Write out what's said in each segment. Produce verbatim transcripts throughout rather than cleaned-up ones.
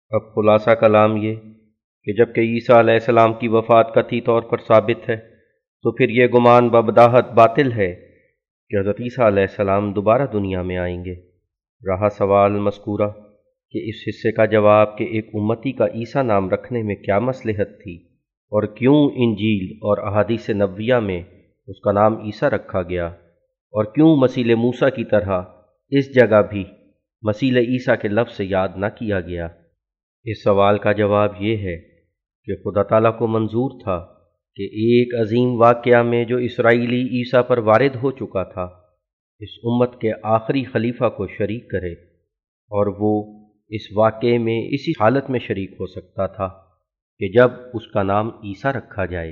اب خلاصہ کلام یہ کہ جبکہ عیسیٰ علیہ السلام کی وفات قطعی طور پر ثابت ہے تو پھر یہ گمان ببداہت باطل ہے کہ حضرت عیسیٰ علیہ السلام دوبارہ دنیا میں آئیں گے۔ رہا سوال مذکورہ کہ اس حصے کا جواب کہ ایک امتی کا عیسیٰ نام رکھنے میں کیا مصلحت تھی اور کیوں انجیل اور احادیث نبویہ میں اس کا نام عیسیٰ رکھا گیا اور کیوں مسیح موسیٰ کی طرح اس جگہ بھی مسیح عیسیٰ کے لفظ سے یاد نہ کیا گیا، اس سوال کا جواب یہ ہے کہ خدا تعالیٰ کو منظور تھا کہ ایک عظیم واقعہ میں جو اسرائیلی عیسیٰ پر وارد ہو چکا تھا اس امت کے آخری خلیفہ کو شریک کرے، اور وہ اس واقعے میں اسی حالت میں شریک ہو سکتا تھا کہ جب اس کا نام عیسیٰ رکھا جائے۔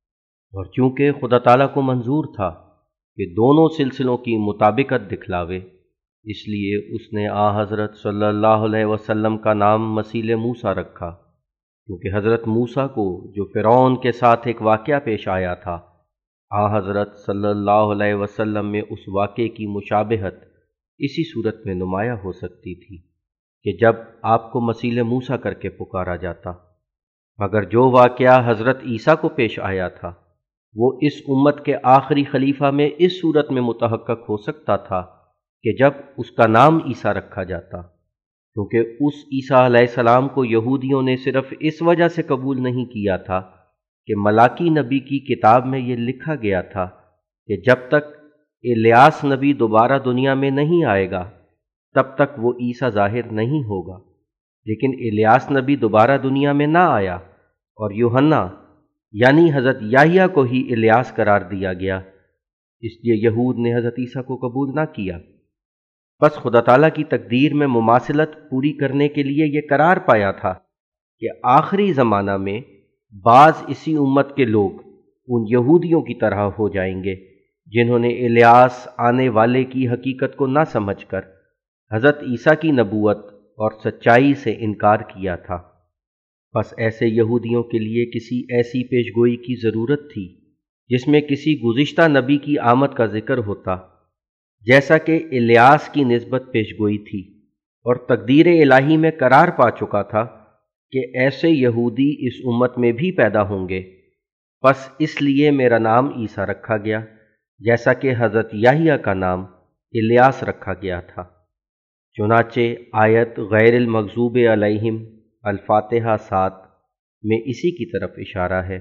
اور چونکہ خدا تعالیٰ کو منظور تھا کہ دونوں سلسلوں کی مطابقت دکھلاوے، اس لیے اس نے آ حضرت صلی اللہ علیہ وسلم کا نام مسیح موسیٰ رکھا، کیونکہ حضرت موسیٰ کو جو فرعون کے ساتھ ایک واقعہ پیش آیا تھا، آ حضرت صلی اللہ علیہ وسلم میں اس واقعے کی مشابہت اسی صورت میں نمایاں ہو سکتی تھی کہ جب آپ کو مسیح موسیٰ کر کے پکارا جاتا، مگر جو واقعہ حضرت عیسیٰ کو پیش آیا تھا وہ اس امت کے آخری خلیفہ میں اس صورت میں متحقق ہو سکتا تھا کہ جب اس کا نام عیسیٰ رکھا جاتا، کیونکہ اس عیسیٰ علیہ السلام کو یہودیوں نے صرف اس وجہ سے قبول نہیں کیا تھا کہ ملاکی نبی کی کتاب میں یہ لکھا گیا تھا کہ جب تک الیاس نبی دوبارہ دنیا میں نہیں آئے گا تب تک وہ عیسیٰ ظاہر نہیں ہوگا، لیکن الیاس نبی دوبارہ دنیا میں نہ آیا اور یوحنا یعنی حضرت یحییٰ کو ہی الیاس قرار دیا گیا، اس لیے یہود نے حضرت عیسیٰ کو قبول نہ کیا۔ بس خدا تعالیٰ کی تقدیر میں مماثلت پوری کرنے کے لیے یہ قرار پایا تھا کہ آخری زمانہ میں بعض اسی امت کے لوگ ان یہودیوں کی طرح ہو جائیں گے جنہوں نے الیاس آنے والے کی حقیقت کو نہ سمجھ کر حضرت عیسیٰ کی نبوت اور سچائی سے انکار کیا تھا۔ بس ایسے یہودیوں کے لیے کسی ایسی پیشگوئی کی ضرورت تھی جس میں کسی گزشتہ نبی کی آمد کا ذکر ہوتا، جیسا کہ الیاس کی نسبت پیشگوئی تھی، اور تقدیر الہی میں قرار پا چکا تھا کہ ایسے یہودی اس امت میں بھی پیدا ہوں گے۔ بس اس لیے میرا نام عیسیٰ رکھا گیا، جیسا کہ حضرت یحییٰ کا نام الیاس رکھا گیا تھا۔ چنانچہ آیت غیر المغضوب علیہم الفاتحہ سات میں اسی کی طرف اشارہ ہے۔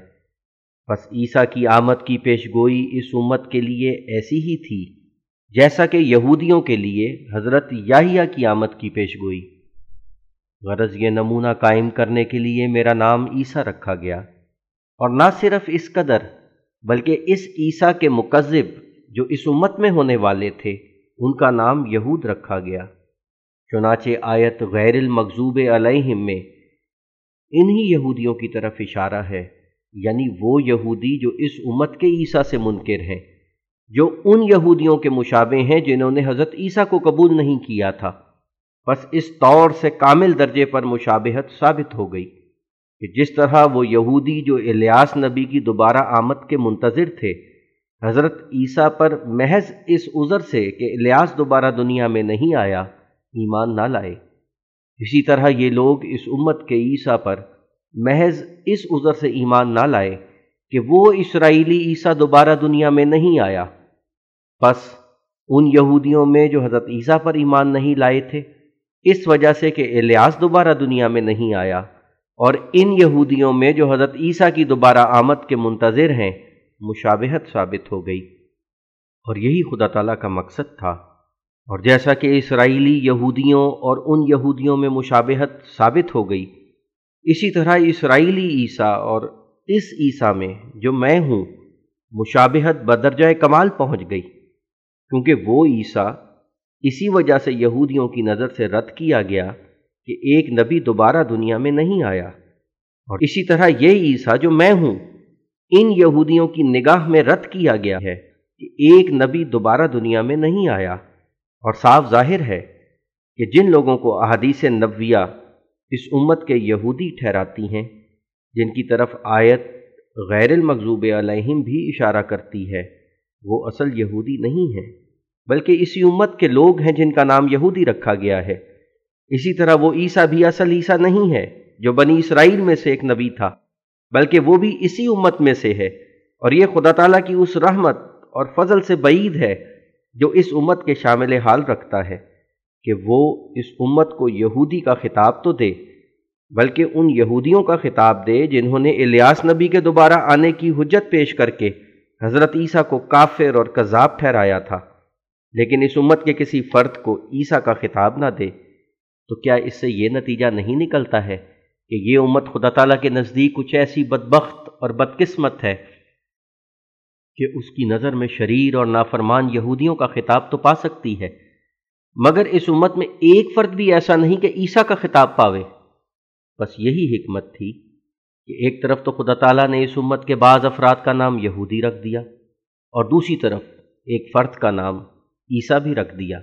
بس عیسیٰ کی آمد کی پیشگوئی اس امت کے لیے ایسی ہی تھی جیسا کہ یہودیوں کے لیے حضرت یحییٰ کی آمد کی پیشگوئی۔ غرض یہ نمونہ قائم کرنے کے لیے میرا نام عیسیٰ رکھا گیا، اور نہ صرف اس قدر بلکہ اس عیسیٰ کے مکذب جو اس امت میں ہونے والے تھے ان کا نام یہود رکھا گیا۔ چنانچہ آیت غیر المغضوب علیہم میں انہی یہودیوں کی طرف اشارہ ہے، یعنی وہ یہودی جو اس امت کے عیسیٰ سے منکر ہیں، جو ان یہودیوں کے مشابہ ہیں جنہوں نے حضرت عیسیٰ کو قبول نہیں کیا تھا۔ بس اس طور سے کامل درجے پر مشابہت ثابت ہو گئی کہ جس طرح وہ یہودی جو الیاس نبی کی دوبارہ آمد کے منتظر تھے حضرت عیسیٰ پر محض اس عذر سے کہ الیاس دوبارہ دنیا میں نہیں آیا ایمان نہ لائے، اسی طرح یہ لوگ اس امت کے عیسیٰ پر محض اس عذر سے ایمان نہ لائے کہ وہ اسرائیلی عیسیٰ دوبارہ دنیا میں نہیں آیا۔ بس ان یہودیوں میں جو حضرت عیسیٰ پر ایمان نہیں لائے تھے اس وجہ سے کہ الیاس دوبارہ دنیا میں نہیں آیا، اور ان یہودیوں میں جو حضرت عیسیٰ کی دوبارہ آمد کے منتظر ہیں مشابہت ثابت ہو گئی، اور یہی خدا تعالیٰ کا مقصد تھا۔ اور جیسا کہ اسرائیلی یہودیوں اور ان یہودیوں میں مشابہت ثابت ہو گئی، اسی طرح اسرائیلی عیسیٰ اور اس عیسیٰ میں جو میں ہوں مشابہت بدرجہ کمال پہنچ گئی، کیونکہ وہ عیسیٰ اسی وجہ سے یہودیوں کی نظر سے رد کیا گیا کہ ایک نبی دوبارہ دنیا میں نہیں آیا، اور اسی طرح یہ عیسیٰ جو میں ہوں ان یہودیوں کی نگاہ میں رد کیا گیا ہے کہ ایک نبی دوبارہ دنیا میں نہیں آیا۔ اور صاف ظاہر ہے کہ جن لوگوں کو احادیث نبویہ اس امت کے یہودی ٹھہراتی ہیں، جن کی طرف آیت غیر المغضوب علیہم بھی اشارہ کرتی ہے، وہ اصل یہودی نہیں ہیں بلکہ اسی امت کے لوگ ہیں جن کا نام یہودی رکھا گیا ہے، اسی طرح وہ عیسیٰ بھی اصل عیسیٰ نہیں ہے جو بنی اسرائیل میں سے ایک نبی تھا، بلکہ وہ بھی اسی امت میں سے ہے، اور یہ خدا تعالیٰ کی اس رحمت اور فضل سے بعید ہے جو اس امت کے شامل حال رکھتا ہے کہ وہ اس امت کو یہودی کا خطاب تو دے، بلکہ ان یہودیوں کا خطاب دے جنہوں نے الیاس نبی کے دوبارہ آنے کی حجت پیش کر کے حضرت عیسیٰ کو کافر اور کذاب ٹھہرایا تھا، لیکن اس امت کے کسی فرد کو عیسیٰ کا خطاب نہ دے۔ تو کیا اس سے یہ نتیجہ نہیں نکلتا ہے کہ یہ امت خدا تعالیٰ کے نزدیک کچھ ایسی بدبخت اور بدقسمت ہے کہ اس کی نظر میں شریر اور نافرمان یہودیوں کا خطاب تو پا سکتی ہے، مگر اس امت میں ایک فرد بھی ایسا نہیں کہ عیسیٰ کا خطاب پاوے؟ بس یہی حکمت تھی کہ ایک طرف تو خدا تعالیٰ نے اس امت کے بعض افراد کا نام یہودی رکھ دیا، اور دوسری طرف ایک فرد کا نام عیسیٰ بھی رکھ دیا۔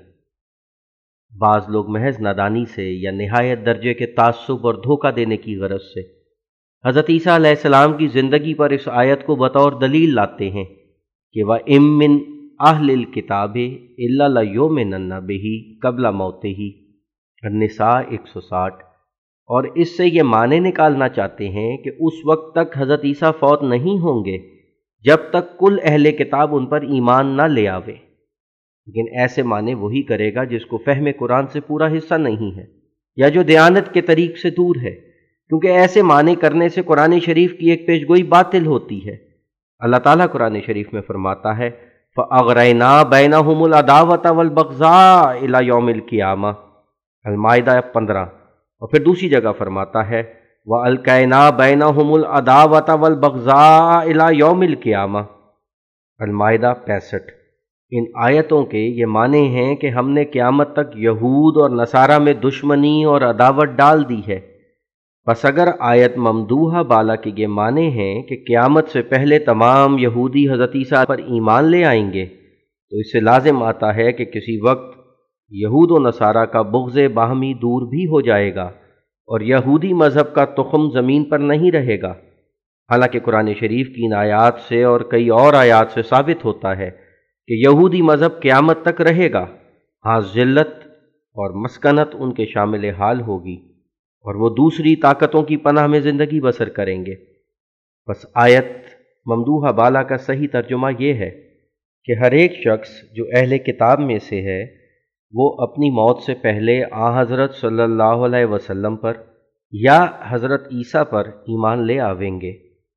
بعض لوگ محض نادانی سے یا نہایت درجے کے تعصب اور دھوکہ دینے کی غرض سے حضرت عیسیٰ علیہ السلام کی زندگی پر اس آیت کو بطور دلیل لاتے ہیں کہ وَإِن مِّنْ أَهْلِ الْكِتَابِ إِلَّا لَيُؤْمِنَنَّ بِهِ قَبْلَ مَوْتِهِ النساء ایک سو ساٹھ، اور اس سے یہ معنی نکالنا چاہتے ہیں کہ اس وقت تک حضرت عیسیٰ فوت نہیں ہوں گے جب تک کل اہل کتاب ان پر ایمان نہ لے آوے۔ لیکن ایسے معنی وہی کرے گا جس کو فہم قرآن سے پورا حصہ نہیں ہے یا جو دیانت کے طریق سے دور ہے، کیونکہ ایسے معنی کرنے سے قرآن شریف کی ایک پیشگوئی باطل ہوتی ہے۔ اللہ تعالیٰ قرآن شریف میں فرماتا ہے فَأَغْرَيْنَا بَيْنَهُمُ الْعَدَاوَةَ وَالْبَغْضَاءَ إِلَى يَوْمِ الْقِيَامَةِ المائدہ پندرہ، اور پھر دوسری جگہ فرماتا ہے وَأَلْقَيْنَا بَيْنَهُمُ الْعَدَاوَةَ وَالْبَغْضَاءَ إِلَى يَوْمِ الْقِيَامَةِ المائدہ پینسٹھ۔ ان آیتوں کے یہ معنی ہیں کہ ہم نے قیامت تک یہود اور نصارہ میں دشمنی اور عداوت ڈال دی ہے۔ بس اگر آیت ممدوحہ بالا کے یہ معنی ہیں کہ قیامت سے پہلے تمام یہودی حضرت عیسیٰ پر ایمان لے آئیں گے، تو اس سے لازم آتا ہے کہ کسی وقت یہود و نصارہ کا بغض باہمی دور بھی ہو جائے گا اور یہودی مذہب کا تخم زمین پر نہیں رہے گا۔ حالانکہ قرآن شریف کی ان آیات سے اور کئی اور آیات سے ثابت ہوتا ہے کہ یہودی مذہب قیامت تک رہے گا، ہاں ذلت اور مسکنت ان کے شامل حال ہوگی اور وہ دوسری طاقتوں کی پناہ میں زندگی بسر کریں گے۔ بس آیت ممدوحہ بالا کا صحیح ترجمہ یہ ہے کہ ہر ایک شخص جو اہل کتاب میں سے ہے وہ اپنی موت سے پہلے آن حضرت صلی اللہ علیہ وسلم پر یا حضرت عیسیٰ پر ایمان لے آویں گے۔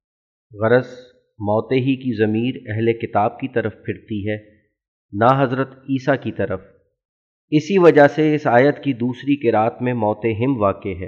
غرض موت ہی کی ضمیر اہل کتاب کی طرف پھرتی ہے، نہ حضرت عیسیٰ کی طرف۔ اسی وجہ سے اس آیت کی دوسری قرات میں موتہم واقع ہے۔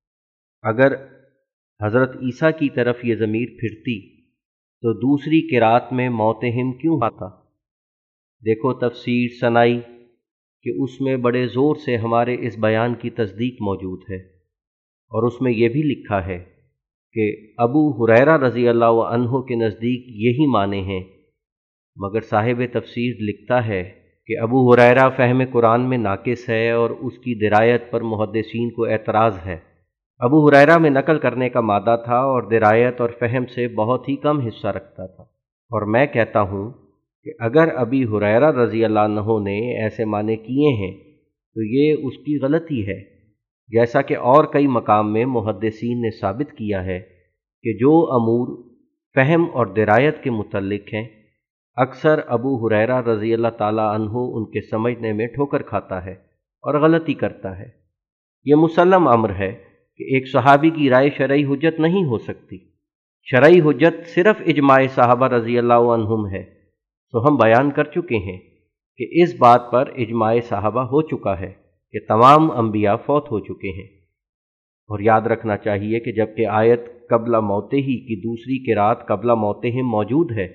اگر حضرت عیسیٰ کی طرف یہ ضمیر پھرتی تو دوسری قرات میں موتہم کیوں آتا؟ دیکھو تفسیر سنائی کہ اس میں بڑے زور سے ہمارے اس بیان کی تصدیق موجود ہے، اور اس میں یہ بھی لکھا ہے کہ ابو ہریرہ رضی اللہ عنہ کے نزدیک یہی معنی ہیں، مگر صاحب تفسیر لکھتا ہے کہ ابو ہریرہ فہم قرآن میں ناقص ہے اور اس کی درایت پر محدثین کو اعتراض ہے۔ ابو ہریرہ میں نقل کرنے کا مادہ تھا اور درایت اور فہم سے بہت ہی کم حصہ رکھتا تھا، اور میں کہتا ہوں کہ اگر ابی ہریرہ رضی اللہ عنہ نے ایسے معنی کیے ہیں تو یہ اس کی غلطی ہے، جیسا کہ اور کئی مقام میں محدثین نے ثابت کیا ہے کہ جو امور فہم اور درایت کے متعلق ہیں اکثر ابو ہریرہ رضی اللہ تعالیٰ عنہ ان کے سمجھنے میں ٹھوکر کھاتا ہے اور غلطی کرتا ہے۔ یہ مسلم امر ہے کہ ایک صحابی کی رائے شرعی حجت نہیں ہو سکتی، شرعی حجت صرف اجماع صحابہ رضی اللہ عنہم ہے۔ تو ہم بیان کر چکے ہیں کہ اس بات پر اجماع صحابہ ہو چکا ہے کہ تمام انبیاء فوت ہو چکے ہیں، اور یاد رکھنا چاہیے کہ جبکہ آیت قبل موتہ ہی کی دوسری قرات قبل موتہم موجود ہے،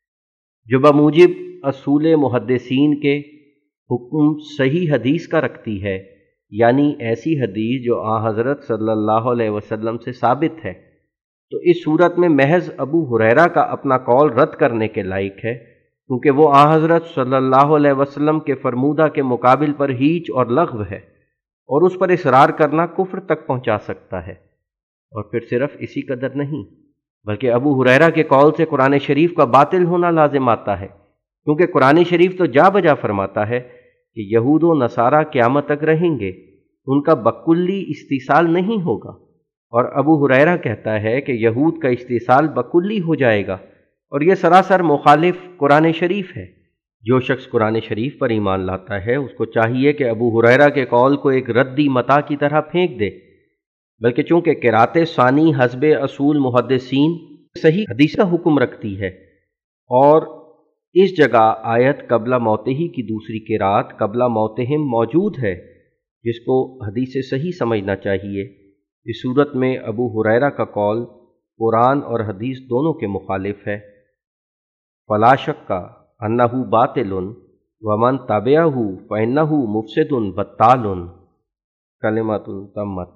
جو بموجب اصول محدثین کے حکم صحیح حدیث کا رکھتی ہے، یعنی ایسی حدیث جو آن حضرت صلی اللہ علیہ وسلم سے ثابت ہے، تو اس صورت میں محض ابو ہریرہ کا اپنا قول رد کرنے کے لائق ہے، کیونکہ وہ آن حضرت صلی اللہ علیہ وسلم کے فرمودہ کے مقابل پر ہیچ اور لغو ہے، اور اس پر اصرار کرنا کفر تک پہنچا سکتا ہے۔ اور پھر صرف اسی قدر نہیں، بلکہ ابو ہریرہ کے قول سے قرآن شریف کا باطل ہونا لازم آتا ہے، کیونکہ قرآن شریف تو جا بجا فرماتا ہے کہ یہود و نصارہ قیامت تک رہیں گے، ان کا بکلی استیصال نہیں ہوگا، اور ابو ہریرہ کہتا ہے کہ یہود کا استیصال بکلی ہو جائے گا، اور یہ سراسر مخالف قرآن شریف ہے۔ جو شخص قرآن شریف پر ایمان لاتا ہے اس کو چاہیے کہ ابو ہریرہ کے قول کو ایک ردی متاع کی طرح پھینک دے، بلکہ چونکہ قرات ثانی حسب اصول محدثین صحیح حدیث کا حکم رکھتی ہے، اور اس جگہ آیت قبل موتہی کی دوسری قرات قبل موتہم موجود ہے، جس کو حدیث صحیح سمجھنا چاہیے۔ اس صورت میں ابو ہریرہ کا قول قرآن اور حدیث دونوں کے مخالف ہے۔ فلا شک انہ باطل ومن تبعہ فانہ مفسد بطال۔ کلمۃ تمت۔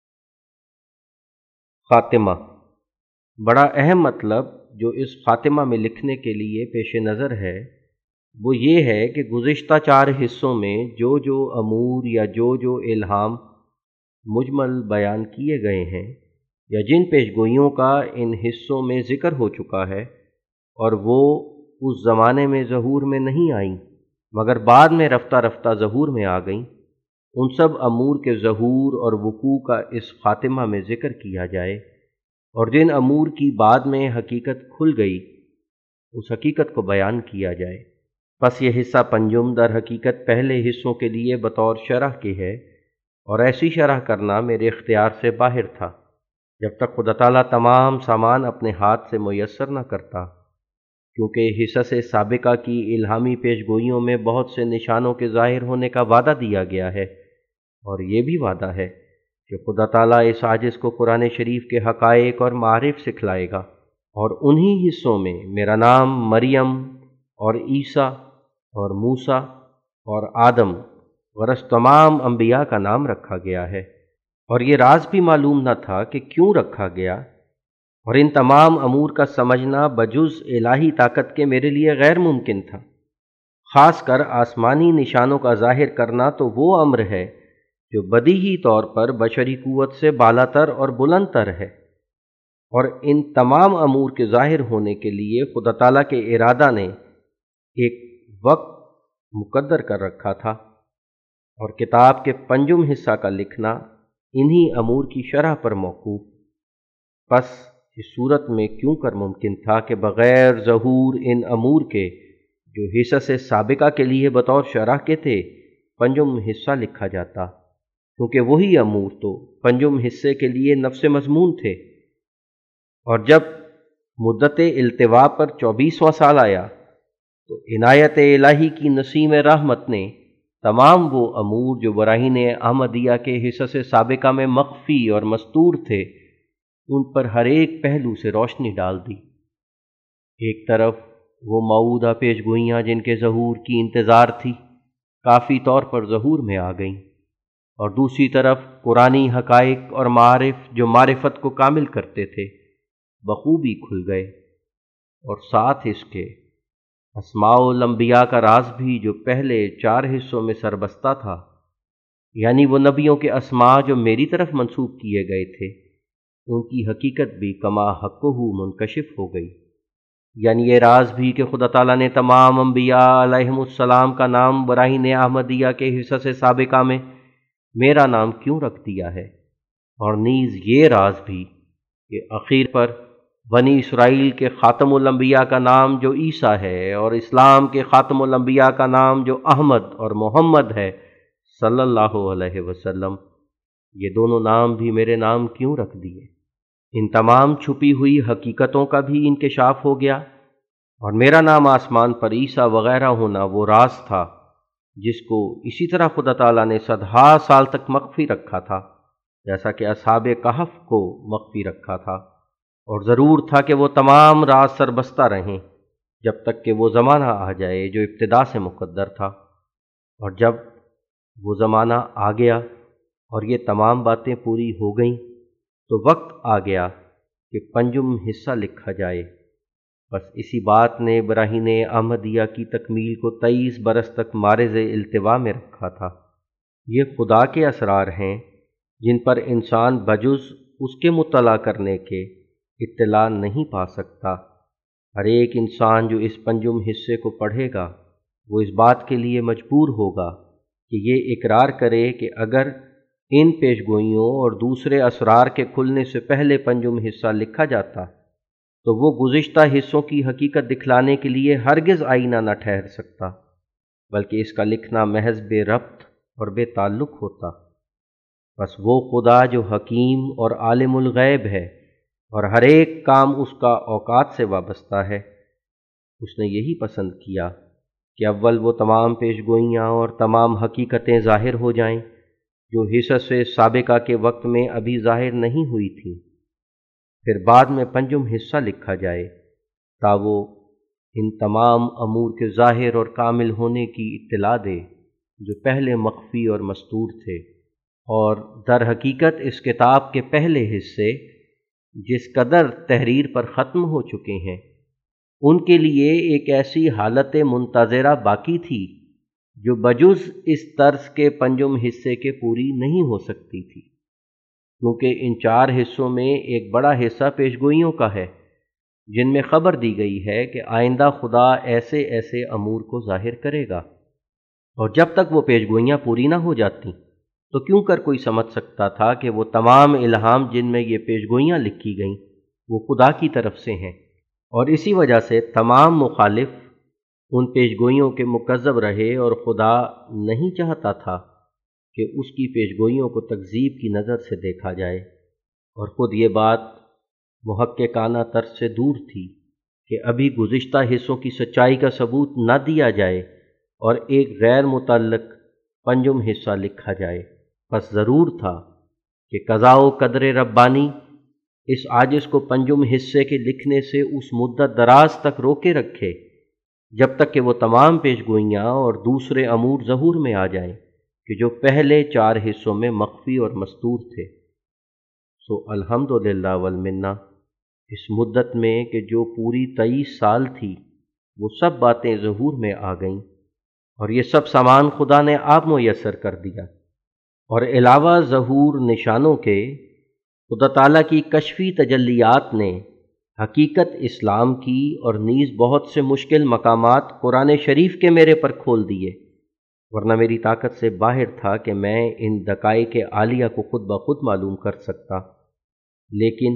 خاتمہ۔ بڑا اہم مطلب جو اس خاتمہ میں لکھنے کے لیے پیش نظر ہے وہ یہ ہے کہ گزشتہ چار حصوں میں جو جو امور یا جو جو الہام مجمل بیان کیے گئے ہیں یا جن پیش گوئیوں کا ان حصوں میں ذکر ہو چکا ہے، اور وہ اس زمانے میں ظہور میں نہیں آئیں مگر بعد میں رفتہ رفتہ ظہور میں آ گئیں، ان سب امور کے ظہور اور وقوع کا اس خاتمہ میں ذکر کیا جائے، اور جن امور کی بعد میں حقیقت کھل گئی اس حقیقت کو بیان کیا جائے۔ پس یہ حصہ پنجم در حقیقت پہلے حصوں کے لیے بطور شرح کے ہے، اور ایسی شرح کرنا میرے اختیار سے باہر تھا جب تک خدا تعالیٰ تمام سامان اپنے ہاتھ سے میسر نہ کرتا، کیونکہ حصص سابقہ کی الہامی پیش گوئیوں میں بہت سے نشانوں کے ظاہر ہونے کا وعدہ دیا گیا ہے، اور یہ بھی وعدہ ہے کہ خدا تعالیٰ اس عاجز کو قرآن شریف کے حقائق اور معارف سکھلائے گا، اور انہی حصوں میں میرا نام مریم اور عیسیٰ اور موسیٰ اور آدم غرض تمام انبیاء کا نام رکھا گیا ہے، اور یہ راز بھی معلوم نہ تھا کہ کیوں رکھا گیا، اور ان تمام امور کا سمجھنا بجز الہی طاقت کے میرے لیے غیر ممکن تھا۔ خاص کر آسمانی نشانوں کا ظاہر کرنا تو وہ امر ہے جو بدیہی طور پر بشری قوت سے بالا تر اور بلند تر ہے، اور ان تمام امور کے ظاہر ہونے کے لیے خدا تعالیٰ کے ارادہ نے ایک وقت مقدر کر رکھا تھا، اور کتاب کے پنجم حصہ کا لکھنا انہی امور کی شرح پر موقوف۔ پس اس صورت میں کیوں کر ممکن تھا کہ بغیر ظہور ان امور کے جو حصص سابقہ کے لیے بطور شرح کے تھے پنجم حصہ لکھا جاتا، کیونکہ وہی امور تو پنجم حصے کے لیے نفس مضمون تھے۔ اور جب مدت التوا پر چوبیسواں سال آیا تو عنایت الہی کی نسیم رحمت نے تمام وہ امور جو براہین احمدیہ کے حصص سابقہ میں مخفی اور مستور تھے ان پر ہر ایک پہلو سے روشنی ڈال دی۔ ایک طرف وہ موعودہ پیش گوئیاں جن کے ظہور کی انتظار تھی کافی طور پر ظہور میں آ گئیں، اور دوسری طرف قرآنی حقائق اور معارف جو معرفت کو کامل کرتے تھے بخوبی کھل گئے، اور ساتھ اس کے اسماء الانبیاء کا راز بھی جو پہلے چار حصوں میں سربستہ تھا، یعنی وہ نبیوں کے اسماء جو میری طرف منسوب کیے گئے تھے، ان کی حقیقت بھی کما حقہ منکشف ہو گئی۔ یعنی یہ راز بھی کہ خدا تعالیٰ نے تمام انبیاء علیہم السلام کا نام براہین احمدیہ کے حصص سابقہ میں میرا نام کیوں رکھ دیا ہے، اور نیز یہ راز بھی کہ اخیر پر بنی اسرائیل کے خاتم الانبیاء کا نام جو عیسیٰ ہے، اور اسلام کے خاتم الانبیاء کا نام جو احمد اور محمد ہے صلی اللہ علیہ وسلم، یہ دونوں نام بھی میرے نام کیوں رکھ دیے۔ ان تمام چھپی ہوئی حقیقتوں کا بھی انکشاف ہو گیا، اور میرا نام آسمان پر عیسیٰ وغیرہ ہونا وہ راز تھا جس کو اسی طرح خدا تعالیٰ نے صدہا سال تک مخفی رکھا تھا، جیسا کہ اصحاب کہف کو مخفی رکھا تھا، اور ضرور تھا کہ وہ تمام راز سربستہ رہیں جب تک کہ وہ زمانہ آ جائے جو ابتدا سے مقدر تھا۔ اور جب وہ زمانہ آ گیا اور یہ تمام باتیں پوری ہو گئیں تو وقت آ گیا کہ پنجم حصہ لکھا جائے۔ بس اسی بات نے براہین احمدیہ کی تکمیل کو تیئیس برس تک معرض التوا میں رکھا تھا۔ یہ خدا کے اسرار ہیں جن پر انسان بجز اس کے مطلع کرنے کے اطلاع نہیں پا سکتا۔ ہر ایک انسان جو اس پنجم حصے کو پڑھے گا وہ اس بات کے لیے مجبور ہوگا کہ یہ اقرار کرے کہ اگر इन पेशगोइयों और दूसरे असरार के खुलने से पहले पंजुम हिस्सा लिखा जाता तो वो गुज़िश्ता हिस्सों की हकीकत दिखलाने के लिए हरगिज़ आईना न ठहर सकता, बल्कि इसका लिखना महज बेरब्त और बेताल्लुक़ होता। बस वो खुदा जो हकीम और आलिमुल गैब है और हर एक काम उसका औकात से वाबस्ता है, उसने यही पसंद किया कि अव्वल वो तमाम पेशगोइयाँ और तमाम हकीकतें ज़ाहिर हो जाएं जो हिस्स साबिका के वक्त में अभी ज़ाहिर नहीं हुई थीं। फिर बाद में पंजुम हिस्सा लिखा जाए ता वो इन तमाम अमूर के ज़ाहिर और कामिल होने की इत्तला दे जो पहले मख्फी और मस्तूर थे, और दर हकीकत इस किताब के पहले हिस्से जिस कदर तहरीर पर ख़त्म हो चुके हैं, उनके लिए एक ऐसी हालत मुंतज़रा बाकी थी जो बजुज़ इस तर्ज के पंजुम हिस्से के पूरी नहीं हो सकती थी, क्योंकि इन चार हिस्सों में एक बड़ा हिस्सा पेशगोइयों का है जिनमें ख़बर दी गई है कि आइंदा खुदा ऐसे ऐसे अमूर को ज़ाहिर करेगा, और जब तक वो पेशगोइयाँ पूरी ना हो जाती तो क्यों कर कोई समझ सकता था कि वो तमाम इल्हाम जिनमें ये पेशगोइयाँ लिखी गईं वो खुदा की तरफ से हैं, और इसी वजह से तमाम मुखालिफ उन पेशगोइयों के मुकज़्ज़ब रहे, और खुदा नहीं चाहता था कि उसकी पेशगोइयों को तकज़ीब की नज़र से देखा जाए, और ख़ुद ये बात मुहक्किकाना तर्ज से दूर थी कि अभी गुज़िश्ता हिस्सों की सच्चाई का सबूत न दिया जाए और एक गैर मुतल्लक़ पंजुम हिस्सा लिखा जाए। बस ज़रूर था कि क़ज़ा व क़द्र रब्बानी इस आजिज़ को पंजुम हिस्से के लिखने से उस मुद्दत दराज तक रोके रखे जब तक कि वो तमाम पेशगोइयाँ और दूसरे अमूर ज़हूर में आ जाएं कि जो पहले चार हिस्सों में मख्फी और मस्तूर थे। सो अल्हम्दुलिल्लाह वल मिन्ना, इस मुद्दत में कि जो पूरी तेईस साल थी वो सब बातें ज़हूर में आ गईं, और ये सब सामान खुदा ने आप मुयस्सर कर दिया, और अलावा ज़हूर निशानों के खुदा ताला की कशफी तजल्लियात ने हकीकत इस्लाम की और नीज़ बहुत से मुश्किल मकामात कुरान शरीफ के मेरे पर खोल दिए, वरना मेरी ताकत से बाहर था कि मैं इन दकाए के आलिया को खुद ब खुद मालूम कर सकता। लेकिन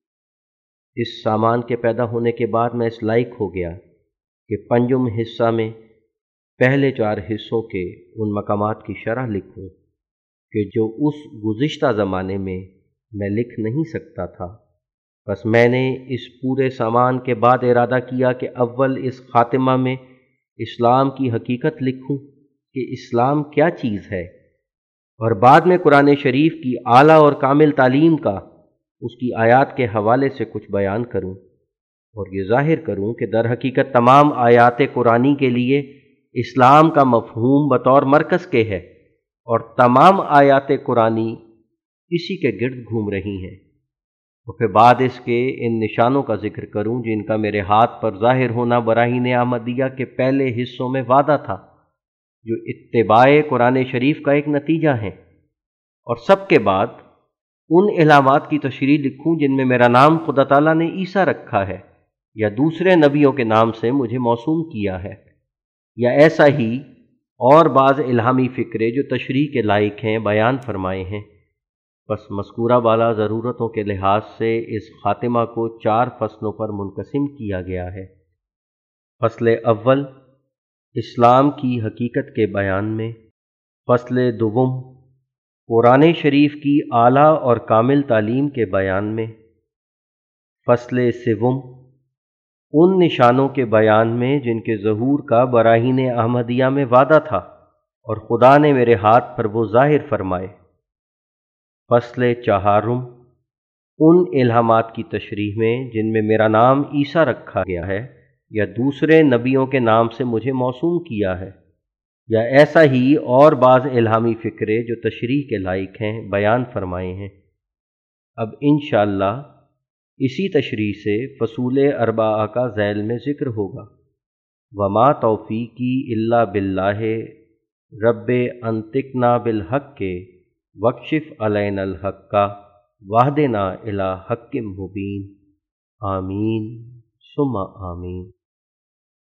इस सामान के पैदा होने के बाद मैं इस लायक हो गया कि पंजुम हिस्सा में पहले चार हिस्सों के उन मकामात की शरह लिखूं कि जो उस गुज़िश्ता ज़माने में मैं लिख नहीं सकता था। बस मैंने इस पूरे सामान के बाद इरादा किया कि अव्वल इस खातिमा में इस्लाम की हकीकत लिखूं कि इस्लाम क्या चीज़ है, और बाद में कुरान शरीफ की आला और कामिल तालीम का उसकी आयात के हवाले से कुछ बयान करूं, और ये ज़ाहिर करूं कि दर हकीकत तमाम आयात कुरानी के लिए इस्लाम का मफ़हूम बतौर मरकज़ के है, और तमाम आयात कुरानी इसी के गिर्द घूम रही हैं। और फिर बाद इसके इन निशानों का जिक्र करूं जिनका मेरे हाथ पर ज़ाहिर होना बराहीन अहमदिया के पहले हिस्सों में वादा था, जो इत्तिबाए कुरान शरीफ का एक नतीजा है, और सबके बाद उन इलामात की तशरीह लिखूं जिनमें मेरा नाम खुदा ताला ने ईसा रखा है या दूसरे नबियों के नाम से मुझे मौसूम किया है, या ऐसा ही और बाज़ इल्हामी फ़िक्रे जो तशरीह के लायक हैं बयान फरमाए हैं। बस मज़कूरा वाला ज़रूरतों के लिहाज से इस खातिमा को चार फसलों पर मुनक़सिम किया गया है। फ़सल अव्वल इस्लाम की हकीकत के बयान में, फ़सल दुवम कुरान शरीफ की आला और कामिल तालीम के बयान में, फ़सल सिवम उन निशानों के बयान में जिनके ज़हूर का बराहीन अहमदिया में वादा था और खुदा ने मेरे हाथ पर वो ज़ाहिर फरमाए, फ़सल चहारुम उन इल्हामात की तशरीह में जिनमें मेरा नाम ईसा रखा गया है या दूसरे नबियों के नाम से मुझे मौसूम किया है, या ऐसा ही और बाज़ इल्हामी फ़िक्रे जो तशरीह के लायक हैं बयान फरमाए हैं। अब इंशाअल्लाह इसी तशरीह से फ़सूल अरबा का ज़ैल में ज़िक्र होगा। वमा तौफ़ीक़ी इल्ला बिल्लाह रब्बे अंतिकना बिल हक़्क़े वक्शिफ़ अलैनल हक़्क़ा वाहदेना इला हक़्क़िम मुबीन। आमीन सुम्मा आमीन।